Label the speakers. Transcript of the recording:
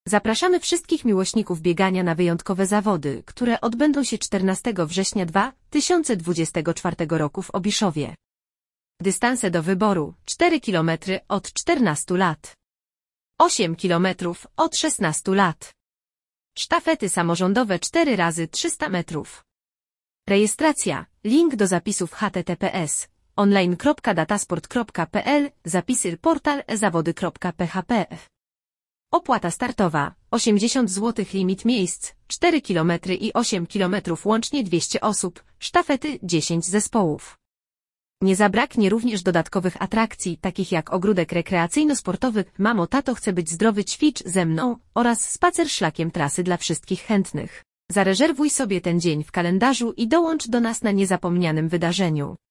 Speaker 1: Zapraszamy wszystkich miłośników biegania na wyjątkowe zawody, które odbędą się 14 września 2024 roku w Obiszowie. Dystanse do wyboru: 4 km od 14 lat, 8 km od 16 lat. Sztafety samorządowe 4 razy 300 metrów. Rejestracja. Link do zapisów https online.datasport.pl, zapisy portal zawody.php. Opłata startowa 80 zł, limit miejsc 4 km i 8 km, łącznie 200 osób, sztafety 10 zespołów. Nie zabraknie również dodatkowych atrakcji, takich jak ogródek rekreacyjno-sportowy Mamo, tato, chcę być zdrowy, ćwicz ze mną oraz spacer szlakiem trasy dla wszystkich chętnych. Zarezerwuj sobie ten dzień w kalendarzu i dołącz do nas na niezapomnianym wydarzeniu.